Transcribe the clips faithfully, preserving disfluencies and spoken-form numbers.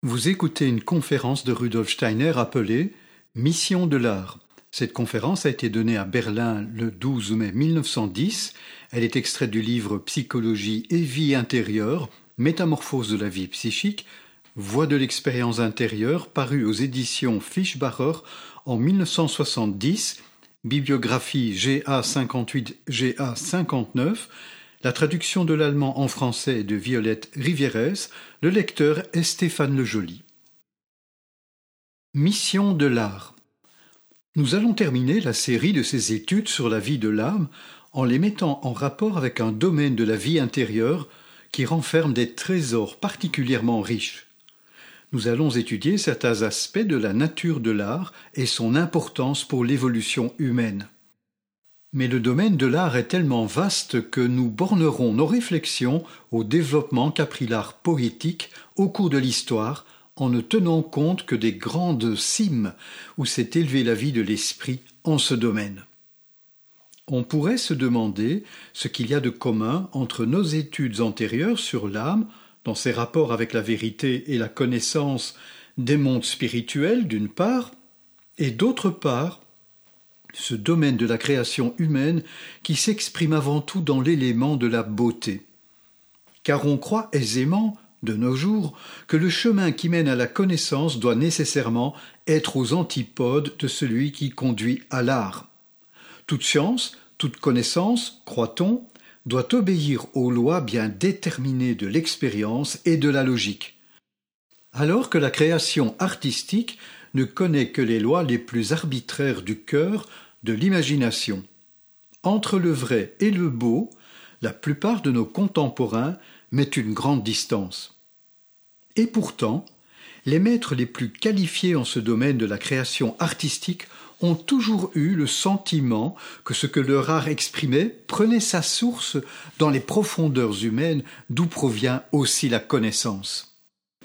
Vous écoutez une conférence de Rudolf Steiner appelée « Mission de l'art ». Cette conférence a été donnée à Berlin le douze mai mille neuf cent dix. Elle est extraite du livre « Psychologie et vie intérieure, métamorphose de la vie psychique, voie de l'expérience intérieure » paru aux éditions Fischbacher en mille neuf cent soixante-dix, bibliographie G A cinquante-huit G A cinquante-neuf. La traduction de l'allemand en français est de Violette Rivieres, le lecteur est Stéphane Le Joly. Mission de l'art. Nous allons terminer la série de ces études sur la vie de l'âme en les mettant en rapport avec un domaine de la vie intérieure qui renferme des trésors particulièrement riches. Nous allons étudier certains aspects de la nature de l'art et son importance pour l'évolution humaine. Mais le domaine de l'art est tellement vaste que nous bornerons nos réflexions au développement qu'a pris l'art poétique au cours de l'histoire en ne tenant compte que des grandes cimes où s'est élevée la vie de l'esprit en ce domaine. On pourrait se demander ce qu'il y a de commun entre nos études antérieures sur l'âme, dans ses rapports avec la vérité et la connaissance des mondes spirituels d'une part, et d'autre part, ce domaine de la création humaine qui s'exprime avant tout dans l'élément de la beauté. Car on croit aisément, de nos jours, que le chemin qui mène à la connaissance doit nécessairement être aux antipodes de celui qui conduit à l'art. Toute science, toute connaissance, croit-on, doit obéir aux lois bien déterminées de l'expérience et de la logique. Alors que la création artistique ne connaît que les lois les plus arbitraires du cœur, de l'imagination. Entre le vrai et le beau, la plupart de nos contemporains mettent une grande distance. Et pourtant, les maîtres les plus qualifiés en ce domaine de la création artistique ont toujours eu le sentiment que ce que leur art exprimait prenait sa source dans les profondeurs humaines d'où provient aussi la connaissance.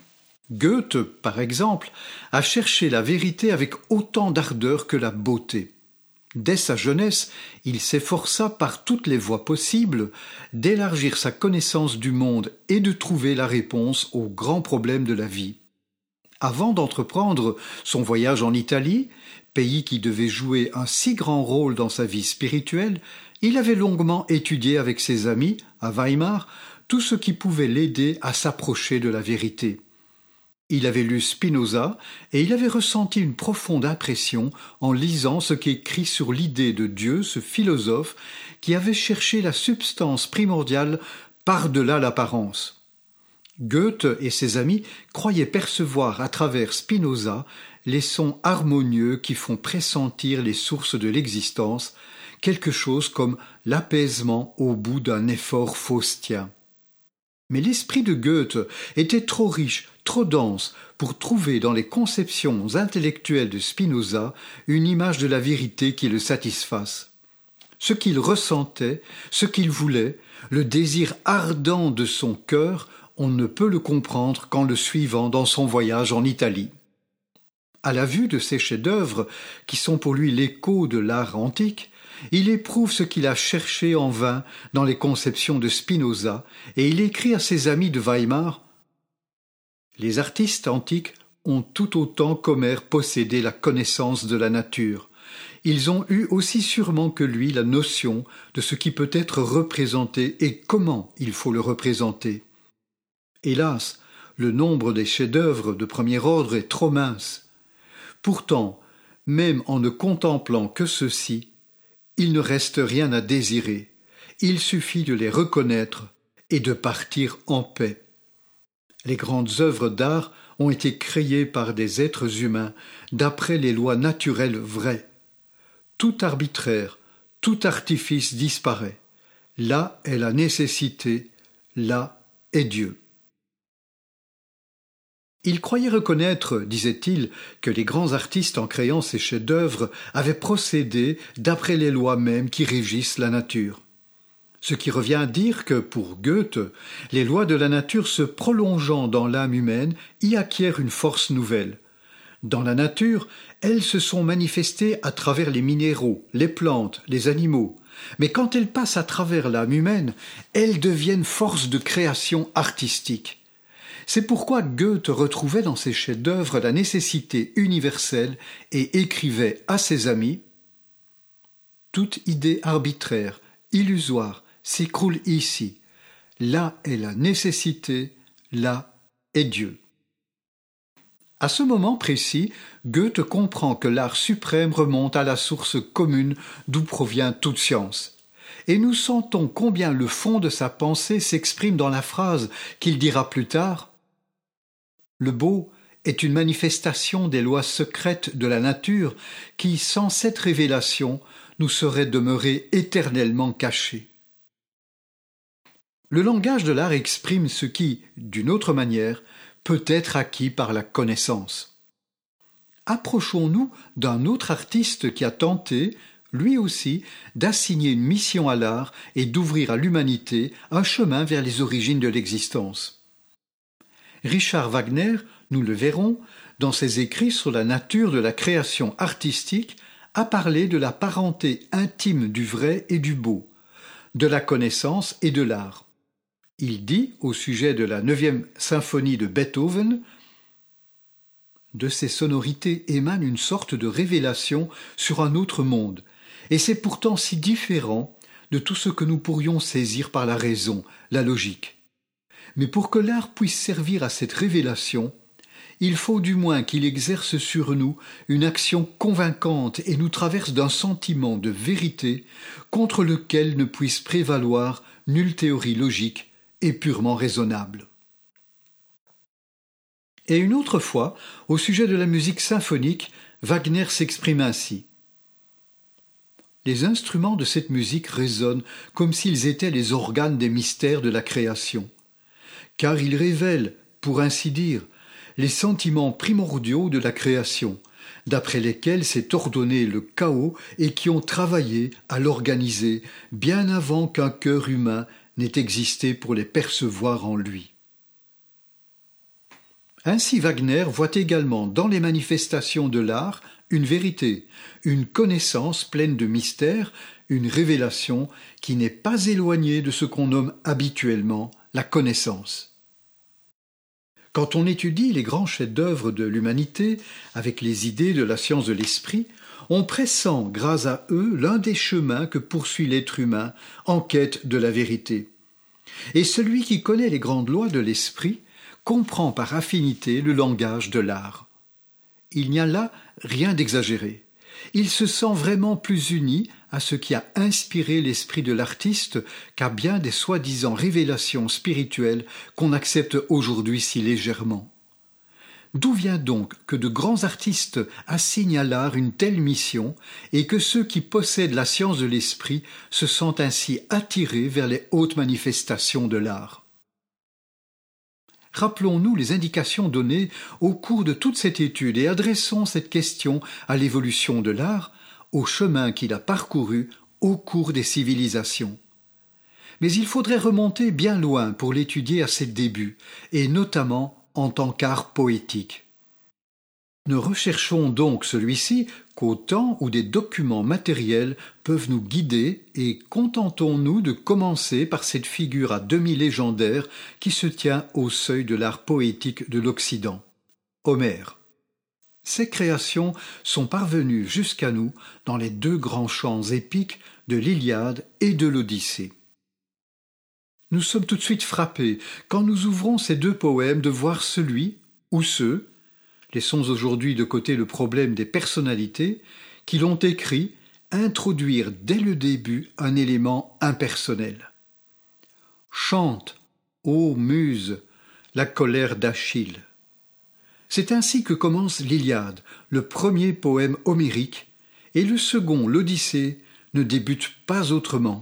Goethe, par exemple, a cherché la vérité avec autant d'ardeur que la beauté. Dès sa jeunesse, il s'efforça par toutes les voies possibles d'élargir sa connaissance du monde et de trouver la réponse aux grands problèmes de la vie. Avant d'entreprendre son voyage en Italie, pays qui devait jouer un si grand rôle dans sa vie spirituelle, il avait longuement étudié avec ses amis, à Weimar, tout ce qui pouvait l'aider à s'approcher de la vérité. Il avait lu Spinoza et il avait ressenti une profonde impression en lisant ce qu'écrit sur l'idée de Dieu ce philosophe qui avait cherché la substance primordiale par-delà l'apparence. Goethe et ses amis croyaient percevoir à travers Spinoza les sons harmonieux qui font pressentir les sources de l'existence, quelque chose comme l'apaisement au bout d'un effort faustien. Mais l'esprit de Goethe était trop riche, trop dense pour trouver dans les conceptions intellectuelles de Spinoza une image de la vérité qui le satisfasse. Ce qu'il ressentait, ce qu'il voulait, le désir ardent de son cœur, on ne peut le comprendre qu'en le suivant dans son voyage en Italie. À la vue de ces chefs-d'œuvre, qui sont pour lui l'écho de l'art antique, il éprouve ce qu'il a cherché en vain dans les conceptions de Spinoza et il écrit à ses amis de Weimar « Les artistes antiques ont tout autant qu'Homère possédé la connaissance de la nature. Ils ont eu aussi sûrement que lui la notion de ce qui peut être représenté et comment il faut le représenter. Hélas, le nombre des chefs-d'œuvre de premier ordre est trop mince. Pourtant, même en ne contemplant que ceux-ci, il ne reste rien à désirer. Il suffit de les reconnaître et de partir en paix. Les grandes œuvres d'art ont été créées par des êtres humains d'après les lois naturelles vraies. Tout arbitraire, tout artifice disparaît. Là est la nécessité, là est Dieu. » Il croyait reconnaître, disait-il, que les grands artistes en créant ces chefs-d'œuvre avaient procédé d'après les lois mêmes qui régissent la nature. Ce qui revient à dire que, pour Goethe, les lois de la nature se prolongeant dans l'âme humaine y acquièrent une force nouvelle. Dans la nature, elles se sont manifestées à travers les minéraux, les plantes, les animaux. Mais quand elles passent à travers l'âme humaine, elles deviennent force de création artistique. C'est pourquoi Goethe retrouvait dans ses chefs-d'œuvre la nécessité universelle et écrivait à ses amis « Toute idée arbitraire, illusoire, s'écroule ici. Là est la nécessité, là est Dieu. » À ce moment précis, Goethe comprend que l'art suprême remonte à la source commune d'où provient toute science. Et nous sentons combien le fond de sa pensée s'exprime dans la phrase qu'il dira plus tard. Le beau est une manifestation des lois secrètes de la nature qui, sans cette révélation, nous seraient demeurées éternellement cachées. Le langage de l'art exprime ce qui, d'une autre manière, peut être acquis par la connaissance. Approchons-nous d'un autre artiste qui a tenté, lui aussi, d'assigner une mission à l'art et d'ouvrir à l'humanité un chemin vers les origines de l'existence. Richard Wagner, nous le verrons, dans ses écrits sur la nature de la création artistique, a parlé de la parenté intime du vrai et du beau, de la connaissance et de l'art. Il dit, au sujet de la neuvième symphonie de Beethoven, « De ces sonorités émane une sorte de révélation sur un autre monde, et c'est pourtant si différent de tout ce que nous pourrions saisir par la raison, la logique. Mais pour que l'art puisse servir à cette révélation, il faut du moins qu'il exerce sur nous une action convaincante et nous traverse d'un sentiment de vérité contre lequel ne puisse prévaloir nulle théorie logique et purement raisonnable. » Et une autre fois, au sujet de la musique symphonique, Wagner s'exprime ainsi. « Les instruments de cette musique résonnent comme s'ils étaient les organes des mystères de la création, car ils révèlent, pour ainsi dire, les sentiments primordiaux de la création, d'après lesquels s'est ordonné le chaos et qui ont travaillé à l'organiser bien avant qu'un cœur humain n'ait existé pour les percevoir en lui. » Ainsi Wagner voit également dans les manifestations de l'art une vérité, une connaissance pleine de mystère, une révélation qui n'est pas éloignée de ce qu'on nomme habituellement la connaissance. Quand on étudie les grands chefs-d'œuvre de l'humanité avec les idées de la science de l'esprit, on pressent grâce à eux l'un des chemins que poursuit l'être humain en quête de la vérité. Et celui qui connaît les grandes lois de l'esprit comprend par affinité le langage de l'art. Il n'y a là rien d'exagéré. Il se sent vraiment plus uni à ce qui a inspiré l'esprit de l'artiste qu'à bien des soi-disant révélations spirituelles qu'on accepte aujourd'hui si légèrement. D'où vient donc que de grands artistes assignent à l'art une telle mission et que ceux qui possèdent la science de l'esprit se sentent ainsi attirés vers les hautes manifestations de l'art? Rappelons-nous les indications données au cours de toute cette étude et adressons cette question à l'évolution de l'art, au chemin qu'il a parcouru au cours des civilisations. Mais il faudrait remonter bien loin pour l'étudier à ses débuts, et notamment en tant qu'art poétique. Ne recherchons donc celui-ci qu'au temps où des documents matériels peuvent nous guider et contentons-nous de commencer par cette figure à demi légendaire qui se tient au seuil de l'art poétique de l'Occident, Homère. Ses créations sont parvenues jusqu'à nous dans les deux grands chants épiques de l'Iliade et de l'Odyssée. Nous sommes tout de suite frappés, quand nous ouvrons ces deux poèmes, de voir celui ou ceux, laissons aujourd'hui de côté le problème des personnalités, qui l'ont écrit, introduire dès le début un élément impersonnel. Chante, ô muse, la colère d'Achille. C'est ainsi que commence l'Iliade, le premier poème homérique, et le second, l'Odyssée, ne débute pas autrement.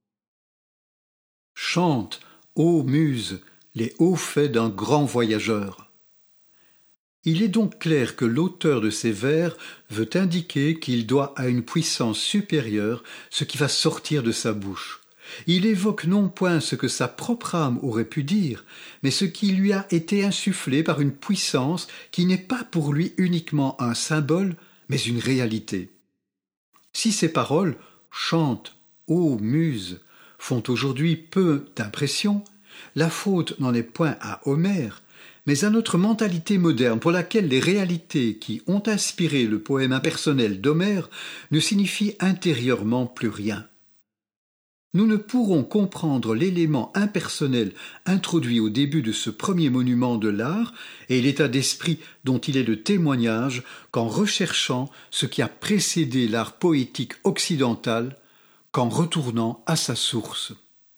Chante, ô muse, les hauts faits d'un grand voyageur. Il est donc clair que l'auteur de ces vers veut indiquer qu'il doit à une puissance supérieure ce qui va sortir de sa bouche. Il évoque non point ce que sa propre âme aurait pu dire, mais ce qui lui a été insufflé par une puissance qui n'est pas pour lui uniquement un symbole, mais une réalité. Si ces paroles « chante, ô muse » font aujourd'hui peu d'impression, la faute n'en est point à Homère, mais à notre mentalité moderne pour laquelle les réalités qui ont inspiré le poème impersonnel d'Homère ne signifient intérieurement plus rien. Nous ne pourrons comprendre l'élément impersonnel introduit au début de ce premier monument de l'art et l'état d'esprit dont il est le témoignage qu'en recherchant ce qui a précédé l'art poétique occidental, qu'en retournant à sa source.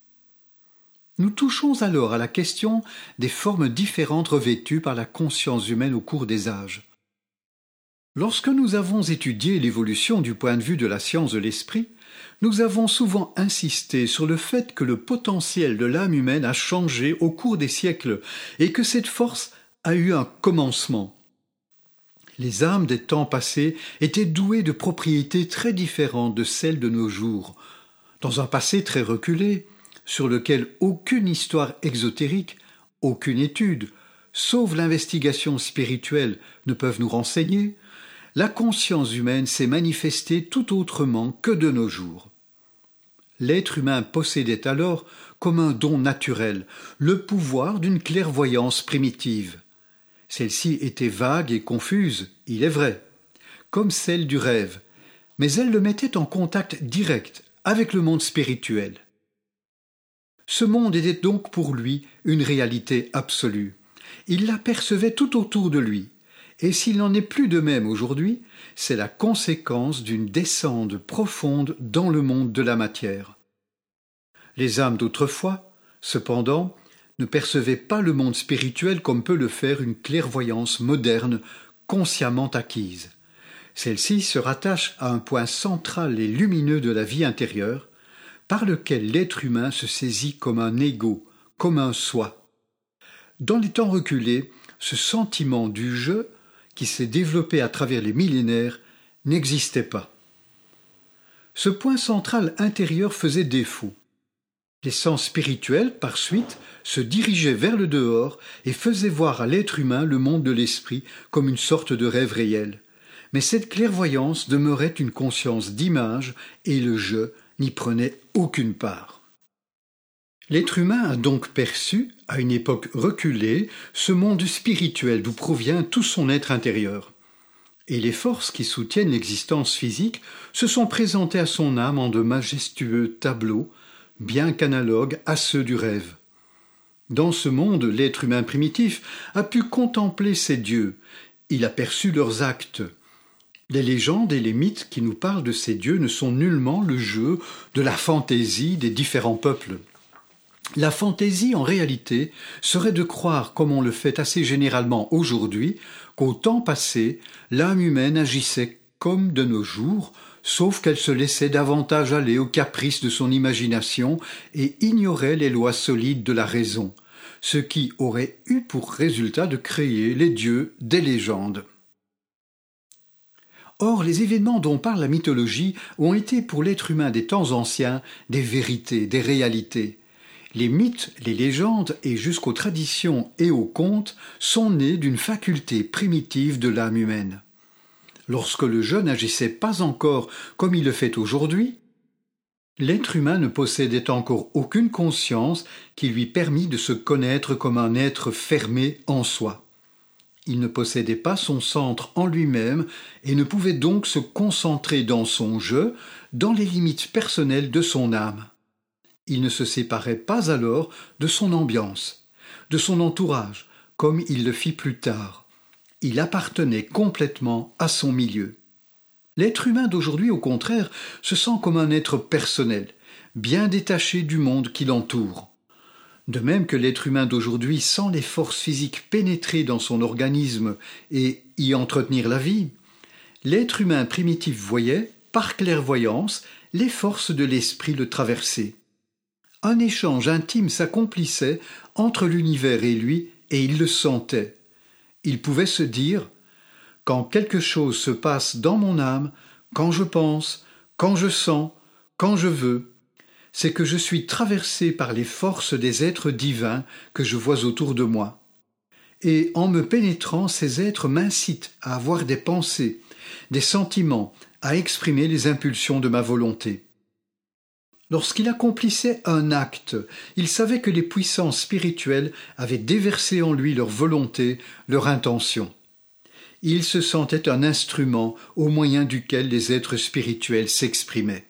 Nous touchons alors à la question des formes différentes revêtues par la conscience humaine au cours des âges. Lorsque nous avons étudié l'évolution du point de vue de la science de l'esprit, nous avons souvent insisté sur le fait que le potentiel de l'âme humaine a changé au cours des siècles et que cette force a eu un commencement. Les âmes des temps passés étaient douées de propriétés très différentes de celles de nos jours. Dans un passé très reculé, sur lequel aucune histoire exotérique, aucune étude, sauf l'investigation spirituelle, ne peuvent nous renseigner, la conscience humaine s'est manifestée tout autrement que de nos jours. L'être humain possédait alors, comme un don naturel, le pouvoir d'une clairvoyance primitive. Celle-ci était vague et confuse, il est vrai, comme celle du rêve, mais elle le mettait en contact direct avec le monde spirituel. Ce monde était donc pour lui une réalité absolue. Il l'apercevait tout autour de lui, et s'il n'en est plus de même aujourd'hui, c'est la conséquence d'une descente profonde dans le monde de la matière. Les âmes d'autrefois, cependant, ne percevaient pas le monde spirituel comme peut le faire une clairvoyance moderne, consciemment acquise. Celle-ci se rattache à un point central et lumineux de la vie intérieure, par lequel l'être humain se saisit comme un ego, comme un soi. Dans les temps reculés, ce sentiment du je, qui s'est développé à travers les millénaires, n'existait pas. Ce point central intérieur faisait défaut. L'essence spirituelle, par suite, se dirigeait vers le dehors et faisait voir à l'être humain le monde de l'esprit comme une sorte de rêve réel. Mais cette clairvoyance demeurait une conscience d'image et le je n'y prenait aucune part. L'être humain a donc perçu, à une époque reculée, ce monde spirituel d'où provient tout son être intérieur. Et les forces qui soutiennent l'existence physique se sont présentées à son âme en de majestueux tableaux, bien qu'analogues à ceux du rêve. Dans ce monde, l'être humain primitif a pu contempler ces dieux, il a perçu leurs actes. Les légendes et les mythes qui nous parlent de ces dieux ne sont nullement le jeu de la fantaisie des différents peuples. La fantaisie, en réalité, serait de croire, comme on le fait assez généralement aujourd'hui, qu'au temps passé, l'âme humaine agissait comme de nos jours, sauf qu'elle se laissait davantage aller aux caprices de son imagination et ignorait les lois solides de la raison, ce qui aurait eu pour résultat de créer les dieux des légendes. Or, les événements dont parle la mythologie ont été pour l'être humain des temps anciens des vérités, des réalités. Les mythes, les légendes et jusqu'aux traditions et aux contes sont nés d'une faculté primitive de l'âme humaine. Lorsque le je n'agissait pas encore comme il le fait aujourd'hui, l'être humain ne possédait encore aucune conscience qui lui permît de se connaître comme un être fermé en soi. Il ne possédait pas son centre en lui-même et ne pouvait donc se concentrer dans son je, dans les limites personnelles de son âme. Il ne se séparait pas alors de son ambiance, de son entourage, comme il le fit plus tard. Il appartenait complètement à son milieu. L'être humain d'aujourd'hui, au contraire, se sent comme un être personnel, bien détaché du monde qui l'entoure. De même que l'être humain d'aujourd'hui sent les forces physiques pénétrer dans son organisme et y entretenir la vie, l'être humain primitif voyait, par clairvoyance, les forces de l'esprit le traverser. Un échange intime s'accomplissait entre l'univers et lui, et il le sentait. Il pouvait se dire « Quand quelque chose se passe dans mon âme, quand je pense, quand je sens, quand je veux, c'est que je suis traversé par les forces des êtres divins que je vois autour de moi. Et en me pénétrant, ces êtres m'incitent à avoir des pensées, des sentiments, à exprimer les impulsions de ma volonté. » Lorsqu'il accomplissait un acte, il savait que les puissances spirituelles avaient déversé en lui leur volonté, leur intention. Il se sentait un instrument au moyen duquel les êtres spirituels s'exprimaient.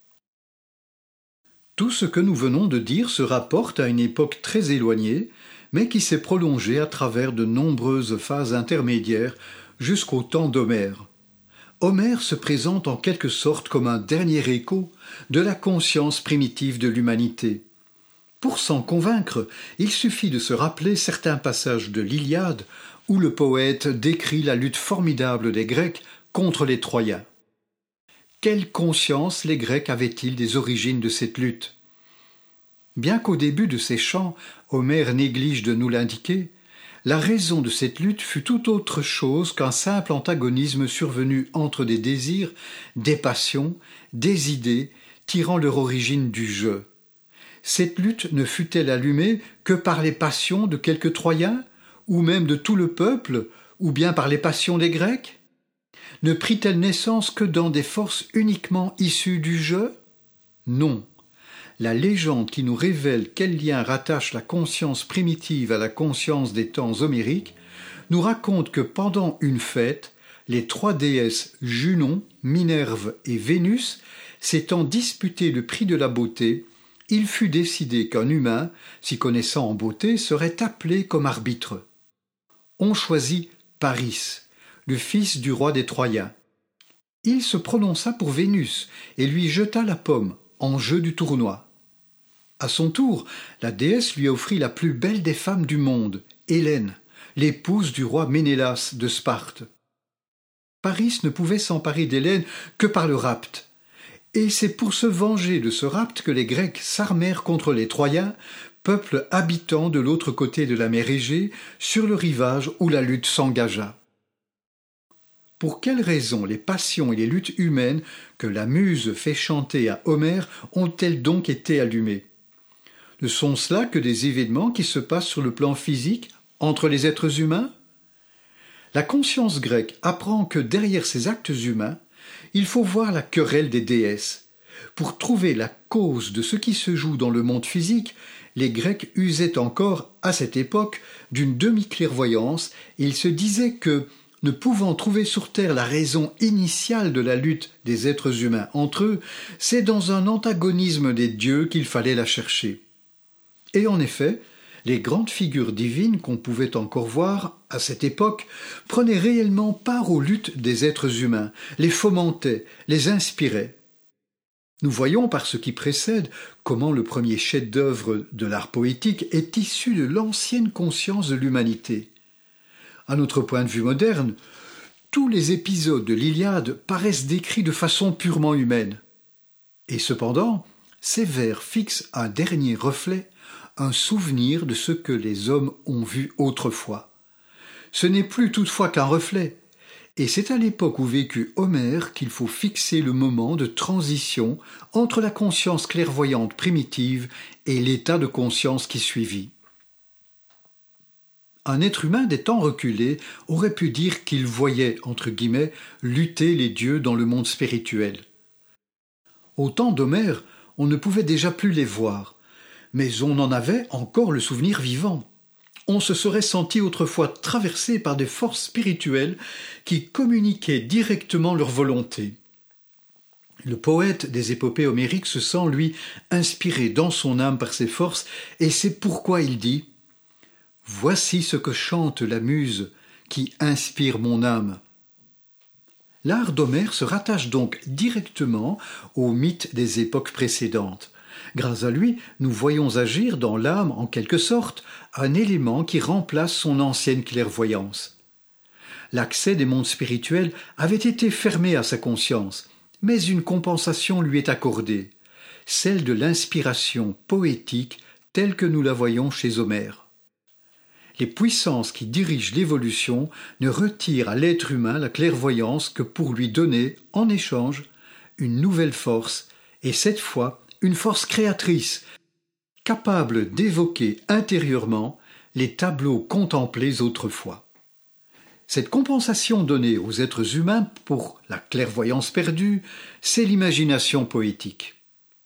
Tout ce que nous venons de dire se rapporte à une époque très éloignée, mais qui s'est prolongée à travers de nombreuses phases intermédiaires jusqu'au temps d'Homère. Homère se présente en quelque sorte comme un dernier écho de la conscience primitive de l'humanité. Pour s'en convaincre, il suffit de se rappeler certains passages de l'Iliade où le poète décrit la lutte formidable des Grecs contre les Troyens. Quelle conscience les Grecs avaient-ils des origines de cette lutte ? Bien qu'au début de ces chants, Homère néglige de nous l'indiquer, la raison de cette lutte fut tout autre chose qu'un simple antagonisme survenu entre des désirs, des passions, des idées, tirant leur origine du jeu. Cette lutte ne fut-elle allumée que par les passions de quelques Troyens, ou même de tout le peuple, ou bien par les passions des Grecs ? Ne prit-elle naissance que dans des forces uniquement issues du jeu ? Non. La légende qui nous révèle quel lien rattache la conscience primitive à la conscience des temps homériques nous raconte que pendant une fête, les trois déesses Junon, Minerve et Vénus s'étant disputées le prix de la beauté, il fut décidé qu'un humain, s'y connaissant en beauté, serait appelé comme arbitre. On choisit Paris, le fils du roi des Troyens. Il se prononça pour Vénus et lui jeta la pomme, en jeu du tournoi. À son tour, la déesse lui offrit la plus belle des femmes du monde, Hélène, l'épouse du roi Ménélas de Sparte. Paris ne pouvait s'emparer d'Hélène que par le rapt. Et c'est pour se venger de ce rapt que les Grecs s'armèrent contre les Troyens, peuple habitant de l'autre côté de la mer Égée, sur le rivage où la lutte s'engagea. Pour quelles raisons les passions et les luttes humaines que la Muse fait chanter à Homère ont-elles donc été allumées ? Ne sont-ce là que des événements qui se passent sur le plan physique entre les êtres humains ? La conscience grecque apprend que derrière ces actes humains, il faut voir la querelle des déesses. Pour trouver la cause de ce qui se joue dans le monde physique, les Grecs usaient encore, à cette époque, d'une demi-clairvoyance et ils se disaient que, ne pouvant trouver sur terre la raison initiale de la lutte des êtres humains entre eux, c'est dans un antagonisme des dieux qu'il fallait la chercher. Et en effet, les grandes figures divines qu'on pouvait encore voir à cette époque prenaient réellement part aux luttes des êtres humains, les fomentaient, les inspiraient. Nous voyons par ce qui précède comment le premier chef-d'œuvre de l'art poétique est issu de l'ancienne conscience de l'humanité. À notre point de vue moderne, tous les épisodes de l'Iliade paraissent décrits de façon purement humaine. Et cependant, ces vers fixent un dernier reflet, un souvenir de ce que les hommes ont vu autrefois. Ce n'est plus toutefois qu'un reflet, et c'est à l'époque où vécut Homère qu'il faut fixer le moment de transition entre la conscience clairvoyante primitive et l'état de conscience qui suivit. Un être humain des temps reculés aurait pu dire qu'il voyait, entre guillemets, lutter les dieux dans le monde spirituel. Au temps d'Homère, on ne pouvait déjà plus les voir, mais on en avait encore le souvenir vivant. On se serait senti autrefois traversé par des forces spirituelles qui communiquaient directement leur volonté. Le poète des épopées homériques se sent, lui, inspiré dans son âme par ces forces, et c'est pourquoi il dit « Voici ce que chante la muse qui inspire mon âme ». L'art d'Homère se rattache donc directement au mythe des époques précédentes. Grâce à lui, nous voyons agir dans l'âme, en quelque sorte, un élément qui remplace son ancienne clairvoyance. L'accès des mondes spirituels avait été fermé à sa conscience, mais une compensation lui est accordée, celle de l'inspiration poétique telle que nous la voyons chez Homère. Les puissances qui dirigent l'évolution ne retirent à l'être humain la clairvoyance que pour lui donner, en échange, une nouvelle force, et cette fois, une force créatrice, capable d'évoquer intérieurement les tableaux contemplés autrefois. Cette compensation donnée aux êtres humains pour la clairvoyance perdue, c'est l'imagination poétique.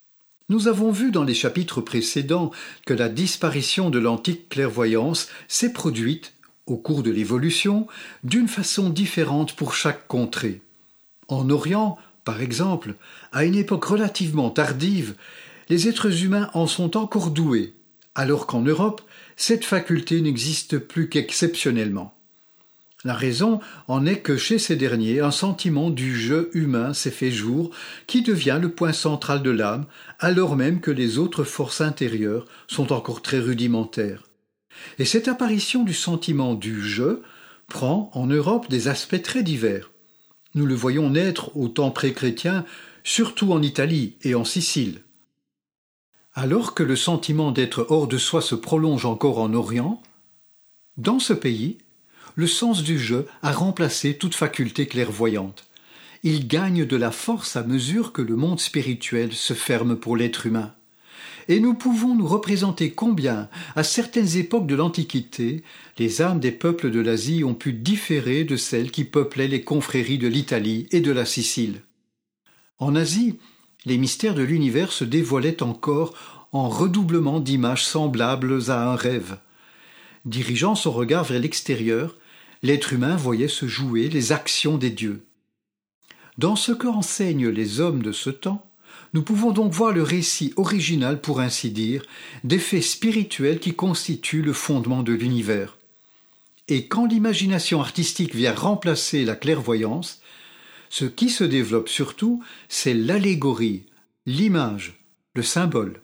Nous avons vu dans les chapitres précédents que la disparition de l'antique clairvoyance s'est produite, au cours de l'évolution, d'une façon différente pour chaque contrée. En Orient, par exemple, à une époque relativement tardive, les êtres humains en sont encore doués, alors qu'en Europe, cette faculté n'existe plus qu'exceptionnellement. La raison en est que chez ces derniers, un sentiment du jeu humain s'est fait jour qui devient le point central de l'âme, alors même que les autres forces intérieures sont encore très rudimentaires. Et cette apparition du sentiment du jeu prend en Europe des aspects très divers. Nous le voyons naître au temps pré-chrétien, surtout en Italie et en Sicile. Alors que le sentiment d'être hors de soi se prolonge encore en Orient, dans ce pays, le sens du jeu a remplacé toute faculté clairvoyante. Il gagne de la force à mesure que le monde spirituel se ferme pour l'être humain. Et nous pouvons nous représenter combien, à certaines époques de l'Antiquité, les âmes des peuples de l'Asie ont pu différer de celles qui peuplaient les confréries de l'Italie et de la Sicile. En Asie, les mystères de l'univers se dévoilaient encore en redoublement d'images semblables à un rêve. Dirigeant son regard vers l'extérieur, l'être humain voyait se jouer les actions des dieux. Dans ce que enseignent les hommes de ce temps, nous pouvons donc voir le récit original, pour ainsi dire, des faits spirituels qui constituent le fondement de l'univers. Et quand l'imagination artistique vient remplacer la clairvoyance, ce qui se développe surtout, c'est l'allégorie, l'image, le symbole.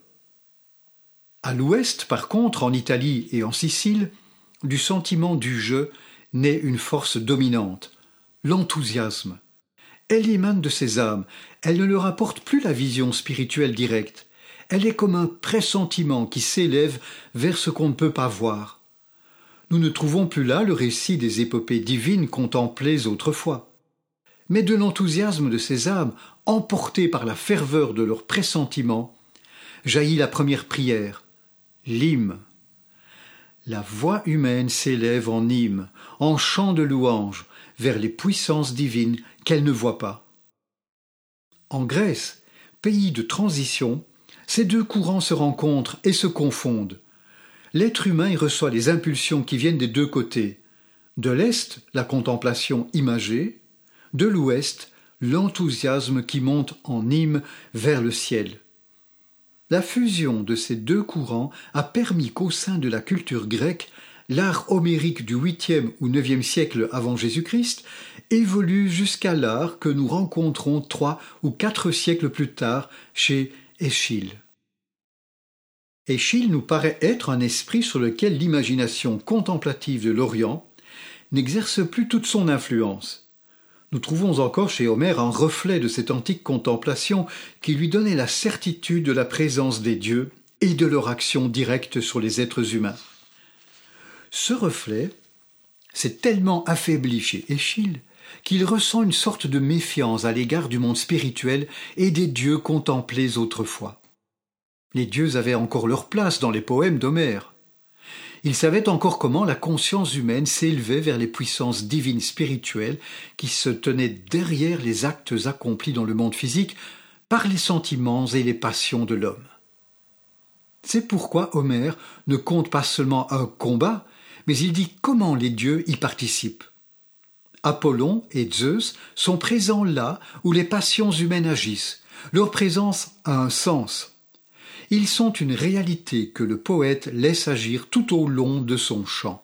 À l'ouest, par contre, en Italie et en Sicile, du sentiment du jeu naît une force dominante, l'enthousiasme. Elle émane de ces âmes, elle ne leur apporte plus la vision spirituelle directe, elle est comme un pressentiment qui s'élève vers ce qu'on ne peut pas voir. Nous ne trouvons plus là le récit des épopées divines contemplées autrefois, mais de l'enthousiasme de ces âmes, emportées par la ferveur de leur pressentiment, jaillit la première prière, l'hymne. La voix humaine s'élève en hymne, en chant de louange, vers les puissances divines qu'elle ne voit pas. En Grèce, pays de transition, ces deux courants se rencontrent et se confondent. L'être humain y reçoit les impulsions qui viennent des deux côtés. De l'Est, la contemplation imagée, de l'Ouest, l'enthousiasme qui monte en hymne vers le ciel. La fusion de ces deux courants a permis qu'au sein de la culture grecque, l'art homérique du huitième ou neuvième siècle avant Jésus-Christ évolue jusqu'à l'art que nous rencontrons trois ou quatre siècles plus tard chez Éschyle. Éschyle nous paraît être un esprit sur lequel l'imagination contemplative de l'Orient n'exerce plus toute son influence. Nous trouvons encore chez Homère un reflet de cette antique contemplation qui lui donnait la certitude de la présence des dieux et de leur action directe sur les êtres humains. Ce reflet s'est tellement affaibli chez Éschyle qu'il ressent une sorte de méfiance à l'égard du monde spirituel et des dieux contemplés autrefois. Les dieux avaient encore leur place dans les poèmes d'Homère. Il savait encore comment la conscience humaine s'élevait vers les puissances divines spirituelles qui se tenaient derrière les actes accomplis dans le monde physique par les sentiments et les passions de l'homme. C'est pourquoi Homère ne compte pas seulement un combat, mais il dit comment les dieux y participent. Apollon et Zeus sont présents là où les passions humaines agissent. Leur présence a un sens. Ils sont une réalité que le poète laisse agir tout au long de son chant.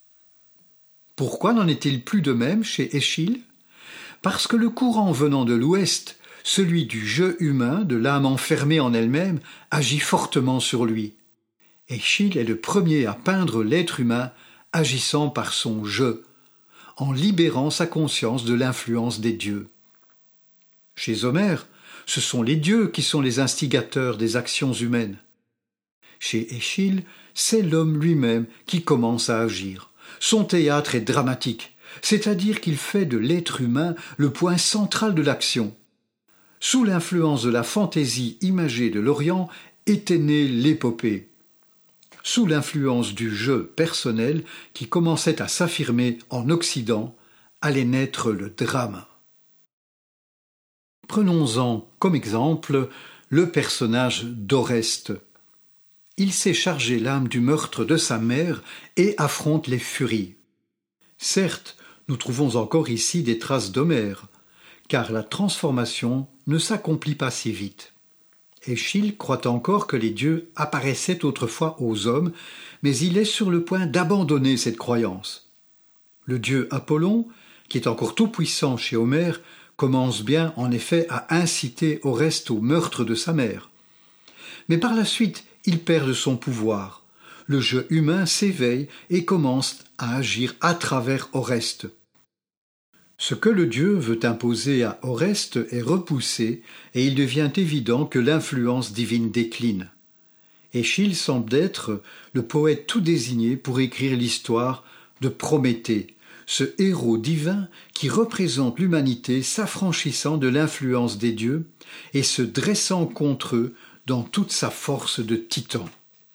Pourquoi n'en est-il plus de même chez Éschyle ? Parce que le courant venant de l'Ouest, celui du jeu humain, de l'âme enfermée en elle-même, agit fortement sur lui. Éschyle est le premier à peindre l'être humain agissant par son jeu, en libérant sa conscience de l'influence des dieux. Chez Homère, ce sont les dieux qui sont les instigateurs des actions humaines. Chez Éschyle, c'est l'homme lui-même qui commence à agir. Son théâtre est dramatique, c'est-à-dire qu'il fait de l'être humain le point central de l'action. Sous l'influence de la fantaisie imagée de l'Orient était née l'épopée. Sous l'influence du jeu personnel qui commençait à s'affirmer en Occident, allait naître le drame. Prenons-en comme exemple le personnage d'Oreste. Il sait charger l'âme du meurtre de sa mère et affronte les furies. Certes, nous trouvons encore ici des traces d'Homère, car la transformation ne s'accomplit pas si vite. Échille croit encore que les dieux apparaissaient autrefois aux hommes, mais il est sur le point d'abandonner cette croyance. Le dieu Apollon, qui est encore tout-puissant chez Homère, commence bien en effet à inciter Oreste au meurtre de sa mère. Mais par la suite, il perd de son pouvoir. Le jeu humain s'éveille et commence à agir à travers Oreste. Ce que le dieu veut imposer à Oreste est repoussé et il devient évident que l'influence divine décline. Échille semble être le poète tout désigné pour écrire l'histoire de Prométhée, ce héros divin qui représente l'humanité s'affranchissant de l'influence des dieux et se dressant contre eux dans toute sa force de titan.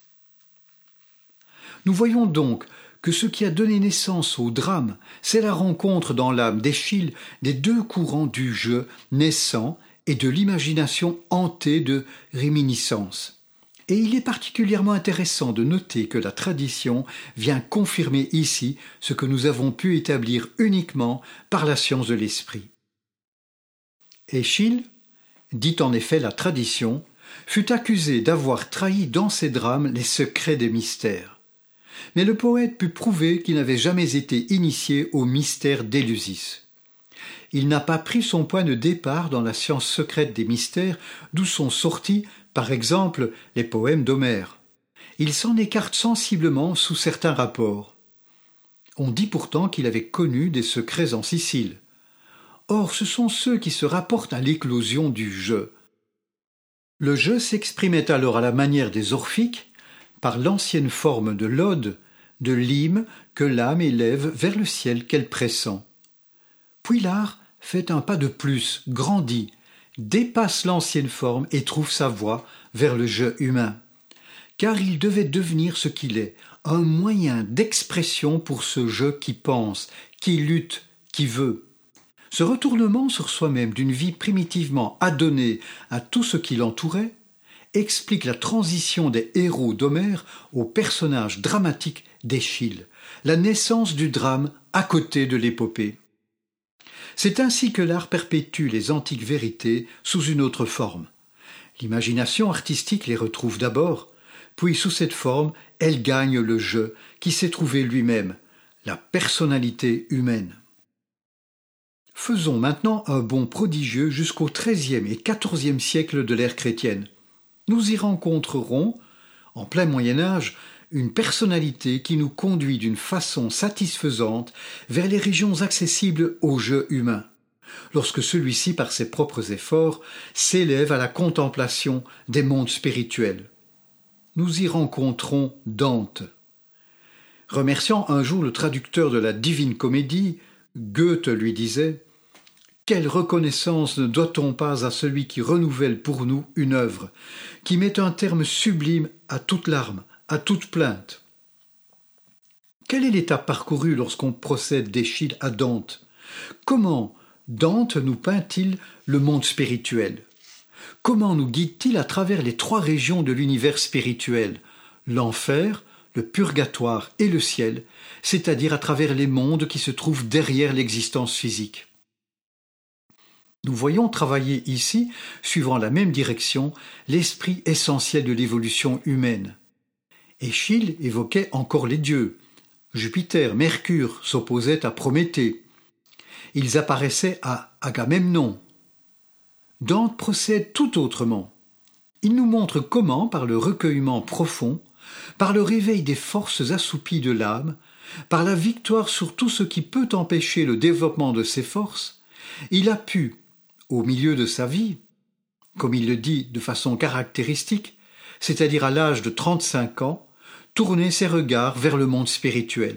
Nous voyons donc que ce qui a donné naissance au drame, c'est la rencontre dans l'âme d'Échille des deux courants du jeu naissant et de l'imagination hantée de réminiscences. Et il est particulièrement intéressant de noter que la tradition vient confirmer ici ce que nous avons pu établir uniquement par la science de l'esprit. Échille, dit en effet la tradition, fut accusé d'avoir trahi dans ses drames les secrets des mystères. Mais le poète put prouver qu'il n'avait jamais été initié au mystère d'Éleusis. Il n'a pas pris son point de départ dans la science secrète des mystères, d'où sont sortis, par exemple, les poèmes d'Homère. Il s'en écarte sensiblement sous certains rapports. On dit pourtant qu'il avait connu des secrets en Sicile. Or, ce sont ceux qui se rapportent à l'éclosion du jeu. Le jeu s'exprimait alors à la manière des Orphiques, par l'ancienne forme de l'ode, de l'hymne que l'âme élève vers le ciel qu'elle pressent. Puis l'art fait un pas de plus, grandit, dépasse l'ancienne forme et trouve sa voie vers le jeu humain. Car il devait devenir ce qu'il est, un moyen d'expression pour ce jeu qui pense, qui lutte, qui veut. Ce retournement sur soi-même d'une vie primitivement adonnée à tout ce qui l'entourait explique la transition des héros d'Homère aux personnages dramatiques d'Échille, la naissance du drame à côté de l'épopée. C'est ainsi que l'art perpétue les antiques vérités sous une autre forme. L'imagination artistique les retrouve d'abord, puis sous cette forme, elle gagne le jeu qui s'est trouvé lui-même, la personnalité humaine. Faisons maintenant un bond prodigieux jusqu'au treizième et quatorzième siècle de l'ère chrétienne. Nous y rencontrerons, en plein Moyen-Âge, une personnalité qui nous conduit d'une façon satisfaisante vers les régions accessibles au jeu humain, lorsque celui-ci, par ses propres efforts, s'élève à la contemplation des mondes spirituels. Nous y rencontrons Dante. Remerciant un jour le traducteur de la Divine Comédie, Goethe lui disait « Quelle reconnaissance ne doit-on pas à celui qui renouvelle pour nous une œuvre, qui met un terme sublime à toute larme, à toute plainte ?» Quelle est l'étape parcourue lorsqu'on procède d'Échille à Dante? Comment Dante nous peint-il le monde spirituel? Comment nous guide-t-il à travers les trois régions de l'univers spirituel, l'enfer, le purgatoire et le ciel, c'est-à-dire à travers les mondes qui se trouvent derrière l'existence physique? Nous voyons travailler ici, suivant la même direction, l'esprit essentiel de l'évolution humaine. Échille évoquait encore les dieux. Jupiter, Mercure s'opposaient à Prométhée. Ils apparaissaient à Agamemnon. Dante procède tout autrement. Il nous montre comment, par le recueillement profond, par le réveil des forces assoupies de l'âme, par la victoire sur tout ce qui peut empêcher le développement de ces forces, il a pu, au milieu de sa vie, comme il le dit de façon caractéristique, c'est-à-dire à l'âge de trente-cinq ans, tourner ses regards vers le monde spirituel.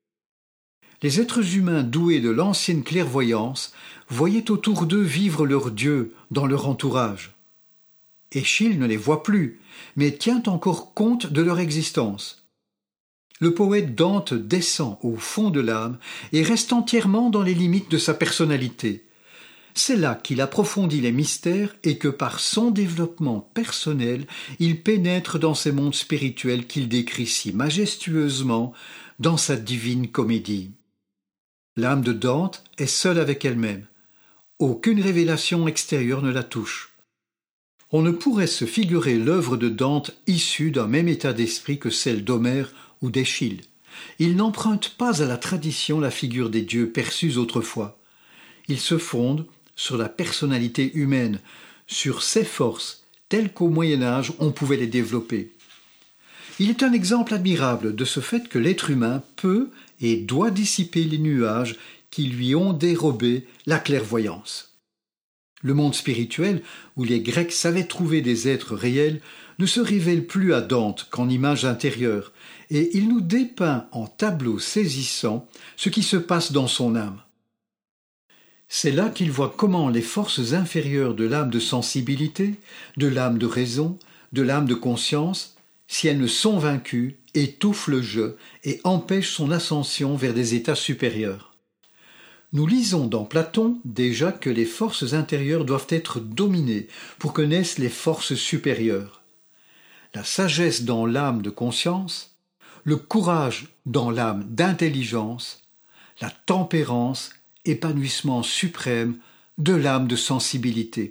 Les êtres humains doués de l'ancienne clairvoyance voyaient autour d'eux vivre leurs dieux dans leur entourage. Échille ne les voit plus, mais tient encore compte de leur existence. Le poète Dante descend au fond de l'âme et reste entièrement dans les limites de sa personnalité. C'est là qu'il approfondit les mystères et que par son développement personnel, il pénètre dans ces mondes spirituels qu'il décrit si majestueusement dans sa divine comédie. L'âme de Dante est seule avec elle-même. Aucune révélation extérieure ne la touche. On ne pourrait se figurer l'œuvre de Dante issue d'un même état d'esprit que celle d'Homère ou d'Échille. Il n'emprunte pas à la tradition la figure des dieux perçus autrefois. Il se fonde sur la personnalité humaine, sur ses forces, telles qu'au Moyen-Âge on pouvait les développer. Il est un exemple admirable de ce fait que l'être humain peut et doit dissiper les nuages qui lui ont dérobé la clairvoyance. Le monde spirituel, où les Grecs savaient trouver des êtres réels, ne se révèle plus à Dante qu'en images intérieures, et il nous dépeint en tableaux saisissants ce qui se passe dans son âme. C'est là qu'il voit comment les forces inférieures de l'âme de sensibilité, de l'âme de raison, de l'âme de conscience, si elles ne sont vaincues, étouffent le jeu et empêchent son ascension vers des états supérieurs. Nous lisons dans Platon déjà que les forces intérieures doivent être dominées pour que naissent les forces supérieures. La sagesse dans l'âme de conscience, le courage dans l'âme d'intelligence, la tempérance, épanouissement suprême de l'âme de sensibilité.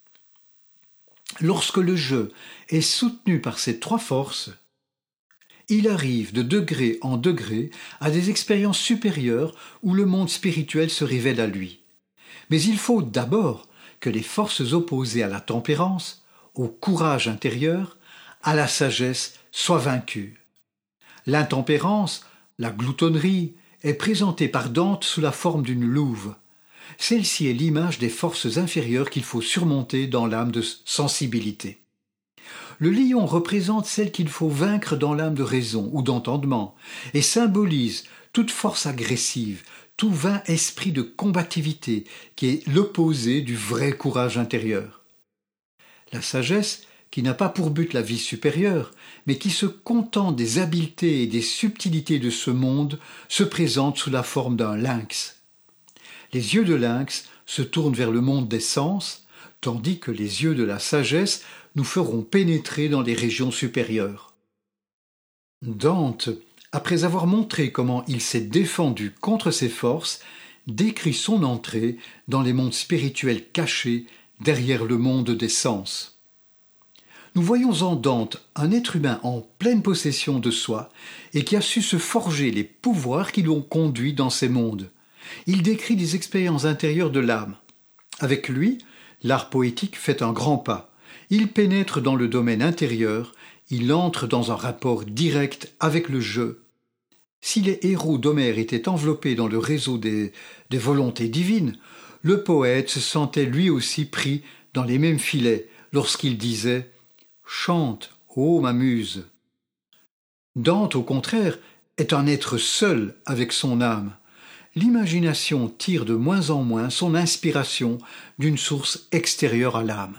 Lorsque le jeu est soutenu par ces trois forces, il arrive de degré en degré à des expériences supérieures où le monde spirituel se révèle à lui. Mais il faut d'abord que les forces opposées à la tempérance, au courage intérieur, à la sagesse soient vaincues. L'intempérance, la gloutonnerie, est présentée par Dante sous la forme d'une louve. Celle-ci est l'image des forces inférieures qu'il faut surmonter dans l'âme de sensibilité. Le lion représente celle qu'il faut vaincre dans l'âme de raison ou d'entendement et symbolise toute force agressive, tout vain esprit de combativité qui est l'opposé du vrai courage intérieur. La sagesse, qui n'a pas pour but la vie supérieure, mais qui se contente des habiletés et des subtilités de ce monde, se présente sous la forme d'un lynx. Les yeux de lynx se tournent vers le monde des sens, tandis que les yeux de la sagesse nous feront pénétrer dans les régions supérieures. Dante, après avoir montré comment il s'est défendu contre ces forces, décrit son entrée dans les mondes spirituels cachés derrière le monde des sens. Nous voyons en Dante un être humain en pleine possession de soi et qui a su se forger les pouvoirs qui l'ont conduit dans ces mondes. Il décrit des expériences intérieures de l'âme. Avec lui, l'art poétique fait un grand pas. Il pénètre dans le domaine intérieur, il entre dans un rapport direct avec le jeu. Si les héros d'Homère étaient enveloppés dans le réseau des, des volontés divines, le poète se sentait lui aussi pris dans les mêmes filets lorsqu'il disait « Chante, ô ma muse ». Dante, au contraire, est un être seul avec son âme. L'imagination tire de moins en moins son inspiration d'une source extérieure à l'âme.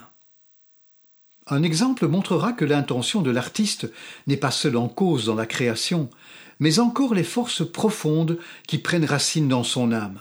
Un exemple montrera que l'intention de l'artiste n'est pas seule en cause dans la création, mais encore les forces profondes qui prennent racine dans son âme.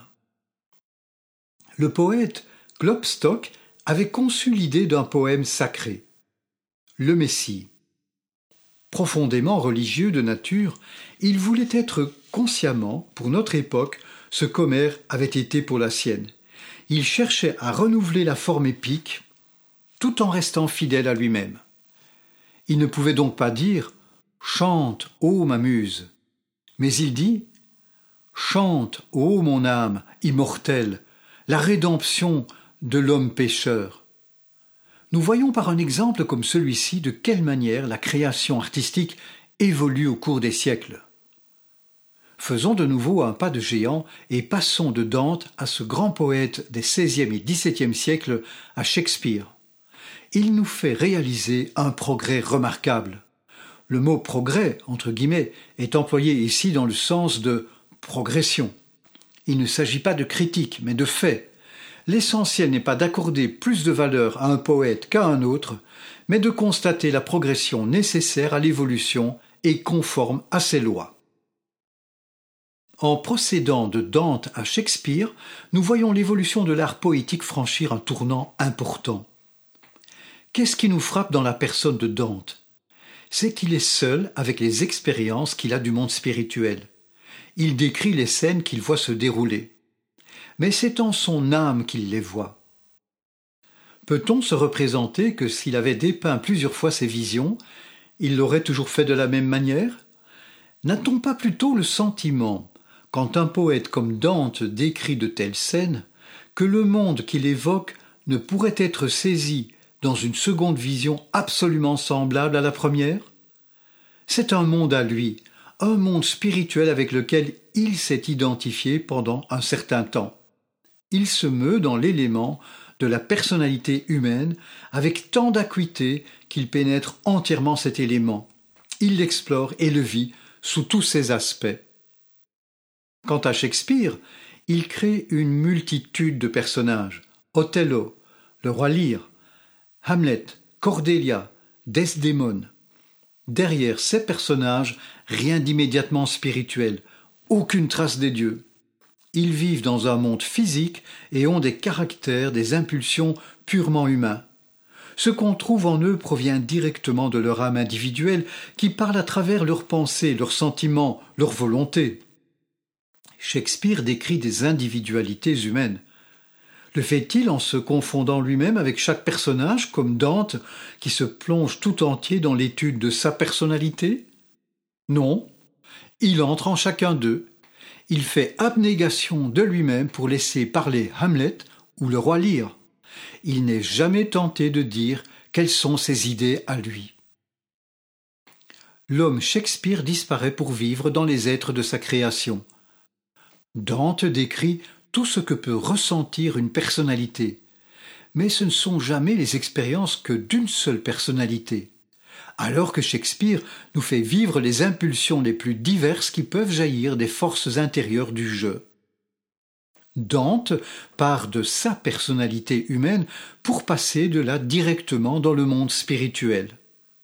Le poète Klopstock avait conçu l'idée d'un poème sacré, le Messie. Profondément religieux de nature, il voulait être consciemment, pour notre époque, ce qu'Homère avait été pour la sienne. Il cherchait à renouveler la forme épique, tout en restant fidèle à lui-même. Il ne pouvait donc pas dire « Chante, ô ma muse », mais il dit « Chante, ô mon âme, immortelle, la rédemption de l'homme pécheur ». Nous voyons par un exemple comme celui-ci de quelle manière la création artistique évolue au cours des siècles. Faisons de nouveau un pas de géant et passons de Dante à ce grand poète des seizième et dix-septième siècles, à Shakespeare. Il nous fait réaliser un progrès remarquable. Le mot « progrès » entre guillemets, est employé ici dans le sens de « progression ». Il ne s'agit pas de critique, mais de fait. L'essentiel n'est pas d'accorder plus de valeur à un poète qu'à un autre, mais de constater la progression nécessaire à l'évolution et conforme à ses lois. En procédant de Dante à Shakespeare, nous voyons l'évolution de l'art poétique franchir un tournant important. Qu'est-ce qui nous frappe dans la personne de Dante ? C'est qu'il est seul avec les expériences qu'il a du monde spirituel. Il décrit les scènes qu'il voit se dérouler. Mais c'est en son âme qu'il les voit. Peut-on se représenter que s'il avait dépeint plusieurs fois ses visions, il l'aurait toujours fait de la même manière ? N'a-t-on pas plutôt le sentiment, quand un poète comme Dante décrit de telles scènes, que le monde qu'il évoque ne pourrait être saisi dans une seconde vision absolument semblable à la première ? C'est un monde à lui, un monde spirituel avec lequel il s'est identifié pendant un certain temps. Il se meut dans l'élément de la personnalité humaine avec tant d'acuité qu'il pénètre entièrement cet élément. Il l'explore et le vit sous tous ses aspects. Quant à Shakespeare, il crée une multitude de personnages. Othello, le roi Lear, Hamlet, Cordelia, Desdémone. Derrière ces personnages, rien d'immédiatement spirituel, aucune trace des dieux. Ils vivent dans un monde physique et ont des caractères, des impulsions purement humains. Ce qu'on trouve en eux provient directement de leur âme individuelle qui parle à travers leurs pensées, leurs sentiments, leurs volontés. Shakespeare décrit des individualités humaines. Le fait-il en se confondant lui-même avec chaque personnage, comme Dante, qui se plonge tout entier dans l'étude de sa personnalité ? Non, il entre en chacun d'eux. Il fait abnégation de lui-même pour laisser parler Hamlet ou le roi Lear. Il n'est jamais tenté de dire quelles sont ses idées à lui. L'homme Shakespeare disparaît pour vivre dans les êtres de sa création. Dante décrit tout ce que peut ressentir une personnalité, mais ce ne sont jamais les expériences que d'une seule personnalité, alors que Shakespeare nous fait vivre les impulsions les plus diverses qui peuvent jaillir des forces intérieures du jeu. Dante part de sa personnalité humaine pour passer de là directement dans le monde spirituel.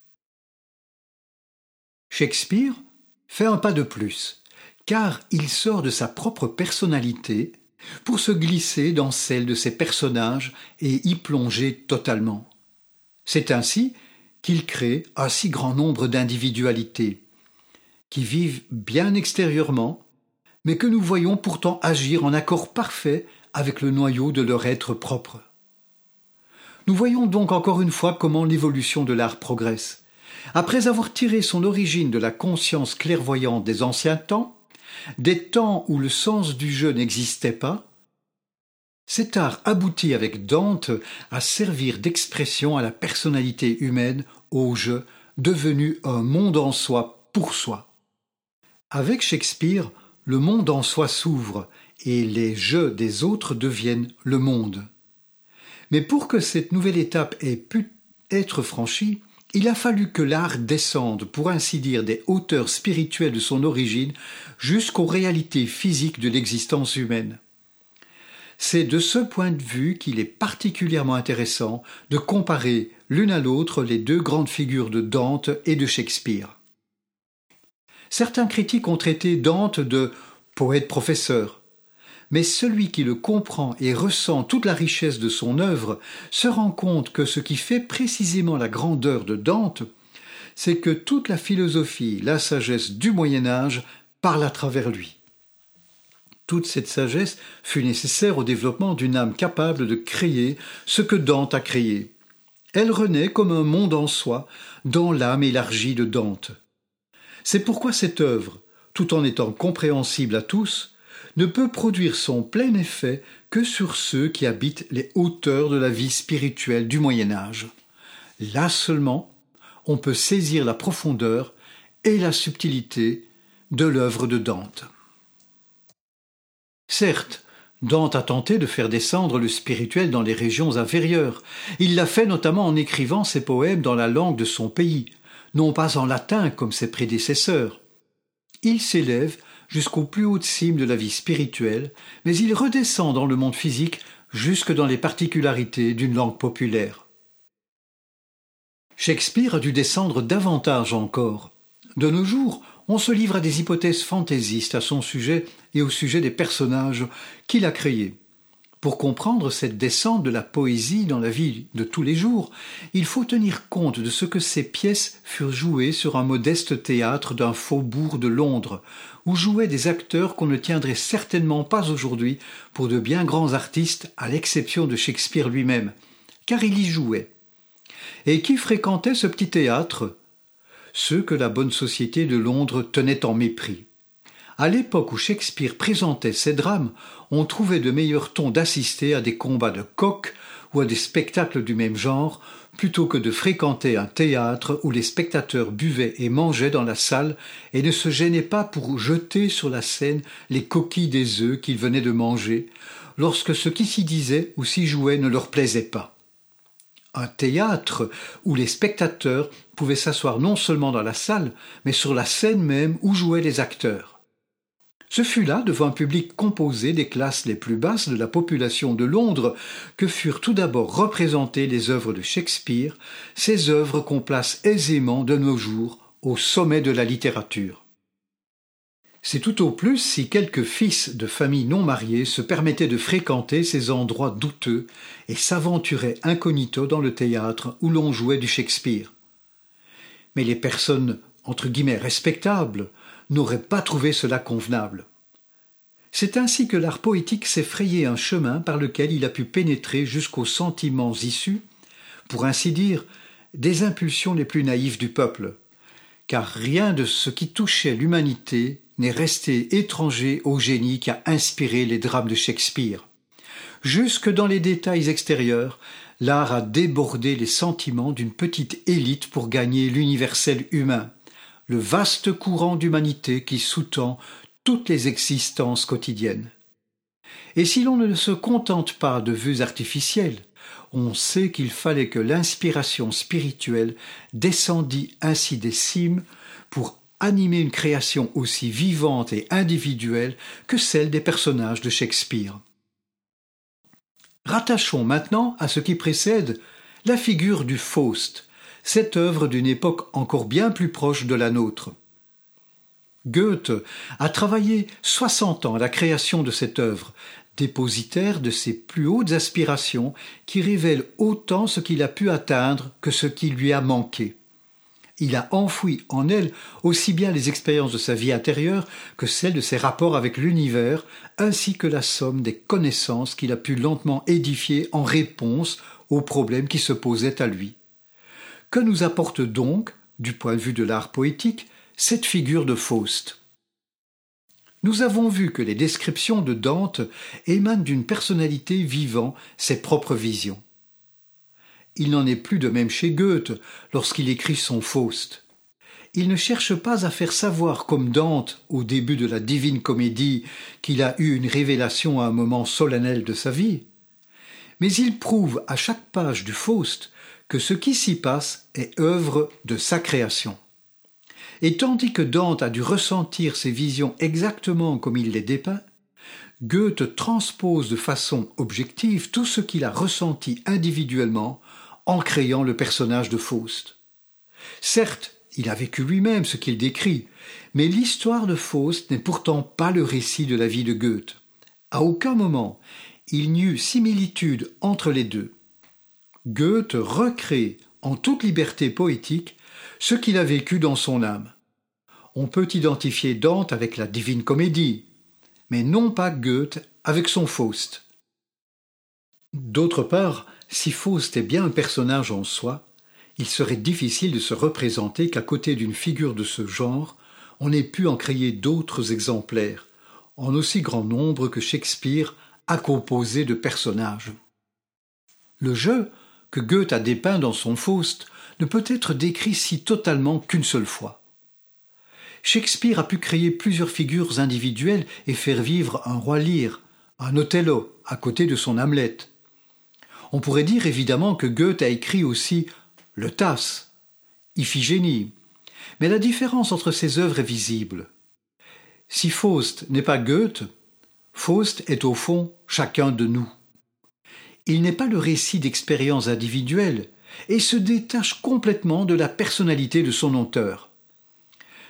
Shakespeare fait un pas de plus, car il sort de sa propre personnalité pour se glisser dans celle de ses personnages et y plonger totalement. C'est ainsi qu'il crée un si grand nombre d'individualités, qui vivent bien extérieurement, mais que nous voyons pourtant agir en accord parfait avec le noyau de leur être propre. Nous voyons donc encore une fois comment l'évolution de l'art progresse. Après avoir tiré son origine de la conscience clairvoyante des anciens temps, des temps où le sens du jeu n'existait pas, cet art aboutit avec Dante à servir d'expression à la personnalité humaine, au jeu, devenu un monde en soi pour soi. Avec Shakespeare, le monde en soi s'ouvre et les jeux des autres deviennent le monde. Mais pour que cette nouvelle étape ait pu être franchie, il a fallu que l'art descende, pour ainsi dire, des hauteurs spirituelles de son origine jusqu'aux réalités physiques de l'existence humaine. C'est de ce point de vue qu'il est particulièrement intéressant de comparer l'une à l'autre les deux grandes figures de Dante et de Shakespeare. Certains critiques ont traité Dante de poète-professeur, mais celui qui le comprend et ressent toute la richesse de son œuvre se rend compte que ce qui fait précisément la grandeur de Dante, c'est que toute la philosophie, la sagesse du Moyen-Âge parle à travers lui. Toute cette sagesse fut nécessaire au développement d'une âme capable de créer ce que Dante a créé. Elle renaît comme un monde en soi, dans l'âme élargie de Dante. C'est pourquoi cette œuvre, tout en étant compréhensible à tous, ne peut produire son plein effet que sur ceux qui habitent les hauteurs de la vie spirituelle du Moyen-Âge. Là seulement, on peut saisir la profondeur et la subtilité de l'œuvre de Dante. Certes, Dante a tenté de faire descendre le spirituel dans les régions inférieures. Il l'a fait notamment en écrivant ses poèmes dans la langue de son pays, non pas en latin comme ses prédécesseurs. Il s'élève jusqu'aux plus hautes cimes de la vie spirituelle, mais il redescend dans le monde physique jusque dans les particularités d'une langue populaire. Shakespeare a dû descendre davantage encore. De nos jours, on se livre à des hypothèses fantaisistes à son sujet et au sujet des personnages qu'il a créés. Pour comprendre cette descente de la poésie dans la vie de tous les jours, il faut tenir compte de ce que ces pièces furent jouées sur un modeste théâtre d'un faubourg de Londres, où jouaient des acteurs qu'on ne tiendrait certainement pas aujourd'hui pour de bien grands artistes, à l'exception de Shakespeare lui-même, car il y jouait. Et qui fréquentait ce petit théâtre ? Ceux que la bonne société de Londres tenait en mépris. À l'époque où Shakespeare présentait ses drames, on trouvait de meilleurs tons d'assister à des combats de coqs ou à des spectacles du même genre, plutôt que de fréquenter un théâtre où les spectateurs buvaient et mangeaient dans la salle et ne se gênaient pas pour jeter sur la scène les coquilles des œufs qu'ils venaient de manger, lorsque ce qui s'y disait ou s'y jouait ne leur plaisait pas. Un théâtre où les spectateurs pouvaient s'asseoir non seulement dans la salle, mais sur la scène même où jouaient les acteurs. Ce fut là, devant un public composé des classes les plus basses de la population de Londres, que furent tout d'abord représentées les œuvres de Shakespeare, ces œuvres qu'on place aisément de nos jours au sommet de la littérature. C'est tout au plus si quelques fils de familles non mariées se permettaient de fréquenter ces endroits douteux et s'aventuraient incognito dans le théâtre où l'on jouait du Shakespeare. Mais les personnes, entre guillemets, respectables, n'aurait pas trouvé cela convenable. C'est ainsi que l'art poétique s'est frayé un chemin par lequel il a pu pénétrer jusqu'aux sentiments issus, pour ainsi dire, des impulsions les plus naïves du peuple, car rien de ce qui touchait l'humanité n'est resté étranger au génie qui a inspiré les drames de Shakespeare. Jusque dans les détails extérieurs, l'art a débordé les sentiments d'une petite élite pour gagner l'universel humain, le vaste courant d'humanité qui sous-tend toutes les existences quotidiennes. Et si l'on ne se contente pas de vues artificielles, on sait qu'il fallait que l'inspiration spirituelle descendît ainsi des cimes pour animer une création aussi vivante et individuelle que celle des personnages de Shakespeare. Rattachons maintenant à ce qui précède la figure du Faust, cette œuvre d'une époque encore bien plus proche de la nôtre. Goethe a travaillé soixante ans à la création de cette œuvre, dépositaire de ses plus hautes aspirations qui révèlent autant ce qu'il a pu atteindre que ce qui lui a manqué. Il a enfoui en elle aussi bien les expériences de sa vie intérieure que celles de ses rapports avec l'univers, ainsi que la somme des connaissances qu'il a pu lentement édifier en réponse aux problèmes qui se posaient à lui. Que nous apporte donc, du point de vue de l'art poétique, cette figure de Faust ? Nous avons vu que les descriptions de Dante émanent d'une personnalité vivant ses propres visions. Il n'en est plus de même chez Goethe lorsqu'il écrit son Faust. Il ne cherche pas à faire savoir comme Dante, au début de la Divine Comédie, qu'il a eu une révélation à un moment solennel de sa vie. Mais il prouve à chaque page du Faust que ce qui s'y passe est œuvre de sa création. Et tandis que Dante a dû ressentir ses visions exactement comme il les dépeint, Goethe transpose de façon objective tout ce qu'il a ressenti individuellement en créant le personnage de Faust. Certes, il a vécu lui-même ce qu'il décrit, mais l'histoire de Faust n'est pourtant pas le récit de la vie de Goethe. À aucun moment, il n'y eut similitude entre les deux. Goethe recrée en toute liberté poétique ce qu'il a vécu dans son âme. On peut identifier Dante avec la Divine Comédie, mais non pas Goethe avec son Faust. D'autre part, si Faust est bien un personnage en soi, il serait difficile de se représenter qu'à côté d'une figure de ce genre, on ait pu en créer d'autres exemplaires, en aussi grand nombre que Shakespeare a composé de personnages. Le jeu que Goethe a dépeint dans son Faust ne peut être décrit si totalement qu'une seule fois. Shakespeare a pu créer plusieurs figures individuelles et faire vivre un roi Lear, un Othello, à côté de son Hamlet. On pourrait dire évidemment que Goethe a écrit aussi le Tasse, Iphigénie, mais la différence entre ces œuvres est visible. Si Faust n'est pas Goethe, Faust est au fond chacun de nous. Il n'est pas le récit d'expériences individuelles et se détache complètement de la personnalité de son auteur.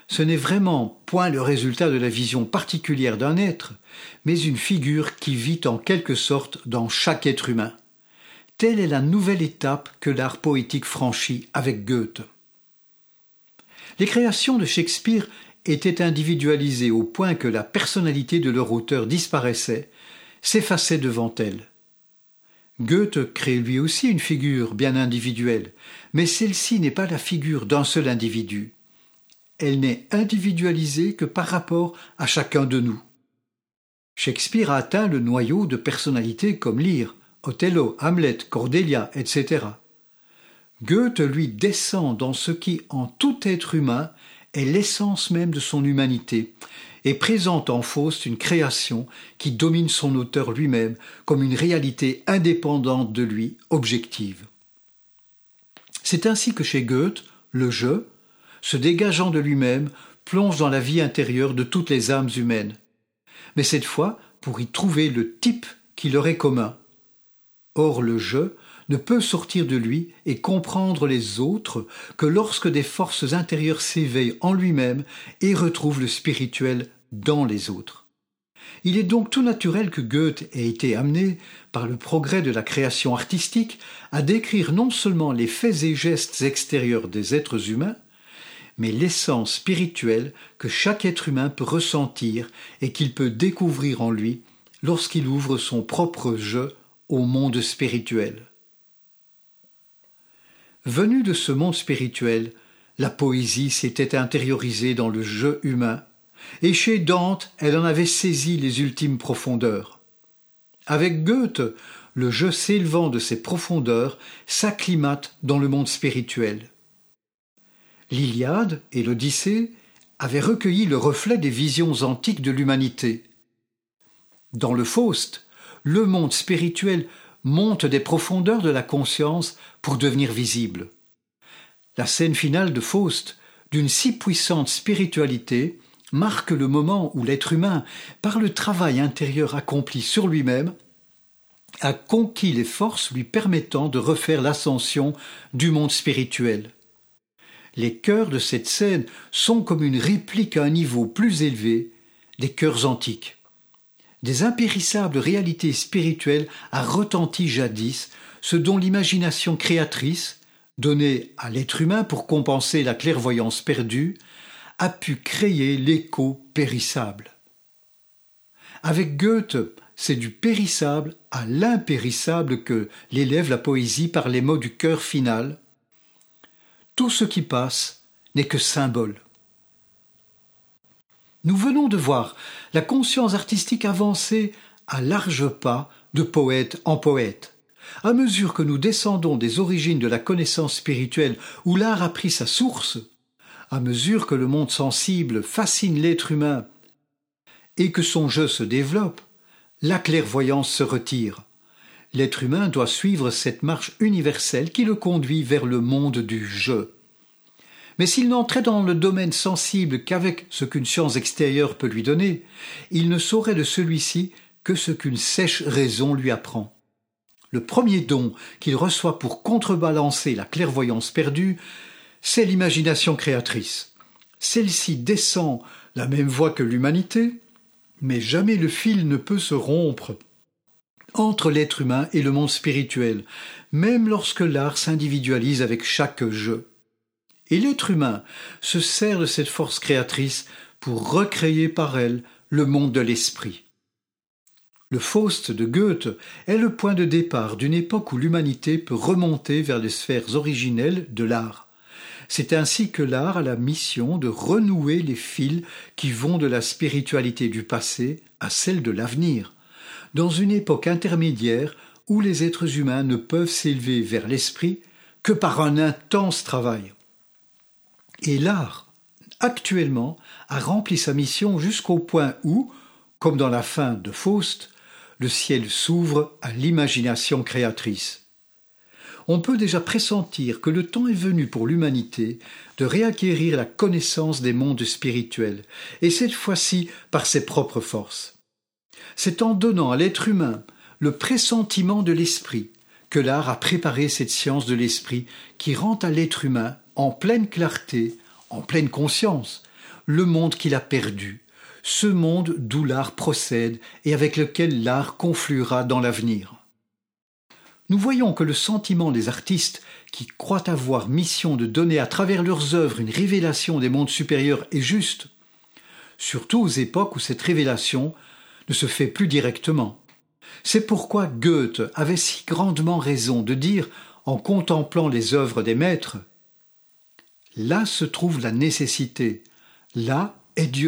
ce n'est vraiment point le résultat de la vision particulière d'un être, mais une figure qui vit en quelque sorte dans chaque être humain. Telle est la nouvelle étape que l'art poétique franchit avec Goethe. Les créations de Shakespeare étaient individualisées au point que la personnalité de leur auteur disparaissait, s'effaçait devant elles. Goethe crée lui aussi une figure bien individuelle, mais celle-ci n'est pas la figure d'un seul individu. Elle n'est individualisée que par rapport à chacun de nous. Shakespeare a atteint le noyau de personnalités comme Lear, Othello, Hamlet, Cordelia, et cetera. Goethe, lui, descend dans ce qui, en tout être humain, est l'essence même de son humanité, et présente en Faust une création qui domine son auteur lui-même comme une réalité indépendante de lui, objective. C'est ainsi que chez Goethe, le je, se dégageant de lui-même, plonge dans la vie intérieure de toutes les âmes humaines, mais cette fois pour y trouver le type qui leur est commun. Or le je ne peut sortir de lui et comprendre les autres que lorsque des forces intérieures s'éveillent en lui-même et retrouvent le spirituel dans les autres. Il est donc tout naturel que Goethe ait été amené, par le progrès de la création artistique, à décrire non seulement les faits et gestes extérieurs des êtres humains, mais l'essence spirituelle que chaque être humain peut ressentir et qu'il peut découvrir en lui lorsqu'il ouvre son propre je au monde spirituel. Venue de ce monde spirituel, la poésie s'était intériorisée dans le je humain, et chez Dante, elle en avait saisi les ultimes profondeurs. Avec Goethe, le je s'élevant de ces profondeurs s'acclimate dans le monde spirituel. L'Iliade et l'Odyssée avaient recueilli le reflet des visions antiques de l'humanité. Dans le Faust, le monde spirituel monte des profondeurs de la conscience pour devenir visible. La scène finale de Faust, d'une si puissante spiritualité, marque le moment où l'être humain, par le travail intérieur accompli sur lui-même, a conquis les forces lui permettant de refaire l'ascension du monde spirituel. Les chœurs de cette scène sont comme une réplique à un niveau plus élevé des chœurs antiques. Des impérissables réalités spirituelles a retenti jadis ce dont l'imagination créatrice, donnée à l'être humain pour compenser la clairvoyance perdue, a pu créer l'écho périssable. Avec Goethe, c'est du périssable à l'impérissable que l'élève la poésie par les mots du chœur final. Tout ce qui passe n'est que symbole. Nous venons de voir la conscience artistique avancer à larges pas de poète en poète. À mesure que nous descendons des origines de la connaissance spirituelle où l'art a pris sa source, à mesure que le monde sensible fascine l'être humain et que son je se développe, la clairvoyance se retire. L'être humain doit suivre cette marche universelle qui le conduit vers le monde du je. Mais s'il n'entrait dans le domaine sensible qu'avec ce qu'une science extérieure peut lui donner, il ne saurait de celui-ci que ce qu'une sèche raison lui apprend. Le premier don qu'il reçoit pour contrebalancer la clairvoyance perdue, c'est l'imagination créatrice. Celle-ci descend la même voie que l'humanité, mais jamais le fil ne peut se rompre entre l'être humain et le monde spirituel, même lorsque l'art s'individualise avec chaque je. Et l'être humain se sert de cette force créatrice pour recréer par elle le monde de l'esprit. Le Faust de Goethe est le point de départ d'une époque où l'humanité peut remonter vers les sphères originelles de l'art. C'est ainsi que l'art a la mission de renouer les fils qui vont de la spiritualité du passé à celle de l'avenir, dans une époque intermédiaire où les êtres humains ne peuvent s'élever vers l'esprit que par un intense travail. Et l'art, actuellement, a rempli sa mission jusqu'au point où, comme dans la fin de Faust, le ciel s'ouvre à l'imagination créatrice. On peut déjà pressentir que le temps est venu pour l'humanité de réacquérir la connaissance des mondes spirituels, et cette fois-ci par ses propres forces. C'est en donnant à l'être humain le pressentiment de l'esprit que l'art a préparé cette science de l'esprit qui rend à l'être humain, en pleine clarté, en pleine conscience, le monde qu'il a perdu, ce monde d'où l'art procède et avec lequel l'art confluera dans l'avenir. Nous voyons que le sentiment des artistes qui croient avoir mission de donner à travers leurs œuvres une révélation des mondes supérieurs est juste, surtout aux époques où cette révélation ne se fait plus directement. C'est pourquoi Goethe avait si grandement raison de dire, en contemplant les œuvres des maîtres, « Là se trouve la nécessité, là est Dieu ».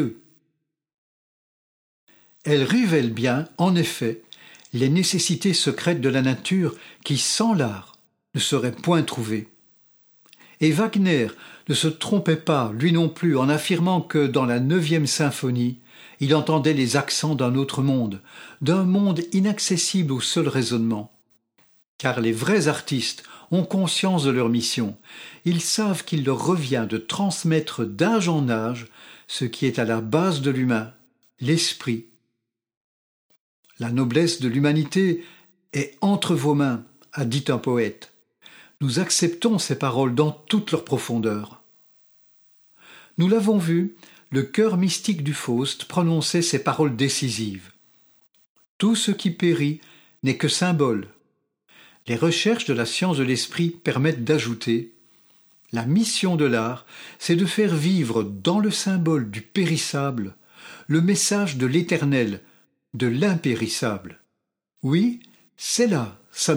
Elle révèle bien, en effet, les nécessités secrètes de la nature qui, sans l'art, ne seraient point trouvées. Et Wagner ne se trompait pas, lui non plus, en affirmant que, dans la neuvième symphonie, il entendait les accents d'un autre monde, d'un monde inaccessible au seul raisonnement. Car les vrais artistes ont conscience de leur mission. Ils savent qu'il leur revient de transmettre d'âge en âge ce qui est à la base de l'humain, l'esprit. La noblesse de l'humanité est entre vos mains, a dit un poète. Nous acceptons ces paroles dans toute leur profondeur. Nous l'avons vu, le cœur mystique du Faust prononçait ces paroles décisives. Tout ce qui périt n'est que symbole. Les recherches de la science de l'esprit permettent d'ajouter « La mission de l'art, c'est de faire vivre dans le symbole du périssable le message de l'éternel, de l'impérissable. Oui, c'est là sa mission. »